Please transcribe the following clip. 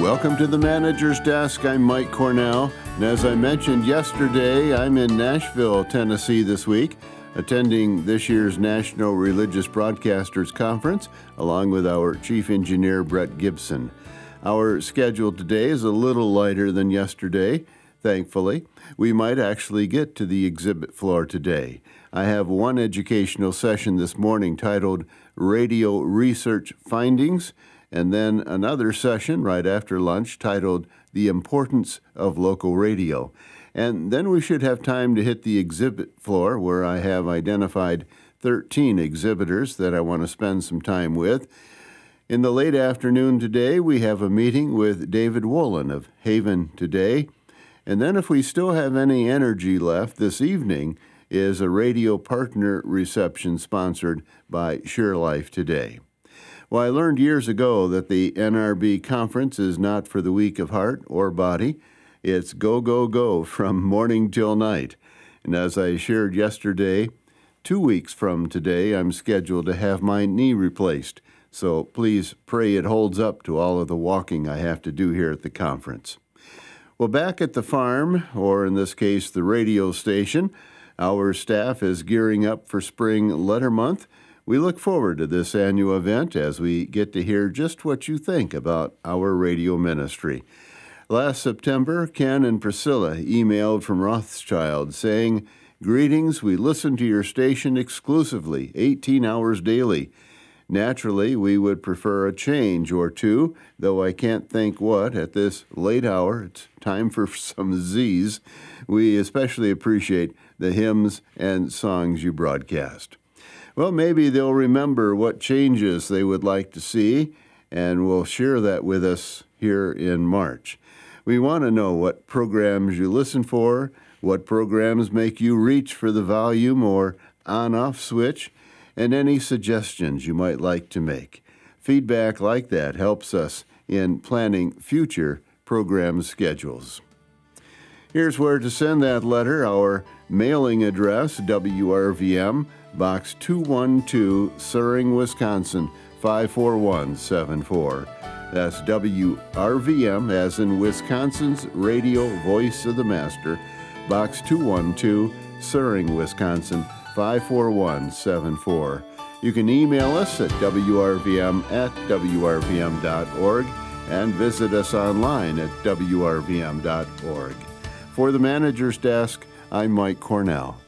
Welcome to the Manager's Desk. I'm Mike Cornell, and as I mentioned yesterday, I'm in Nashville, Tennessee this week, attending this year's National Religious Broadcasters Conference, along with our Chief Engineer, Brett Gibson. Our schedule today is a little lighter than yesterday, thankfully. We might actually get to the exhibit floor today. I have one educational session this morning titled Radio Research Findings, and then another session right after lunch titled The Importance of Local Radio. And then we should have time to hit the exhibit floor, where I have identified 13 exhibitors that I want to spend some time with. In the late afternoon today, we have a meeting with David Wolin of Haven Today. And then if we still have any energy left, this evening is a radio partner reception sponsored by SureLife Today. Well, I learned years ago that the NRB conference is not for the weak of heart or body. It's go, go, go from morning till night. And as I shared yesterday, 2 weeks from today, I'm scheduled to have my knee replaced. So please pray it holds up to all of the walking I have to do here at the conference. Well, back at the farm, or in this case, the radio station, our staff is gearing up for Spring Letter Month. We look forward to this annual event as we get to hear just what you think about our radio ministry. Last September, Ken and Priscilla emailed from Rothschild saying, "Greetings, we listen to your station exclusively, 18 hours daily. Naturally, we would prefer a change or two, though I can't think what at this late hour. It's time for some Z's. We especially appreciate the hymns and songs you broadcast." Well, maybe they'll remember what changes they would like to see, and will share that with us here in March. We want to know what programs you listen for, what programs make you reach for the volume or on-off switch, and any suggestions you might like to make. Feedback like that helps us in planning future program schedules. Here's where to send that letter. Our mailing address, WRVM, Box 212, Suring, Wisconsin, 54174. That's WRVM, as in Wisconsin's Radio Voice of the Master, Box 212, Suring, Wisconsin, 54174. You can email us at wrvm@wrvm.org and visit us online at wrvm.org. For the Manager's Desk, I'm Mike Cornell.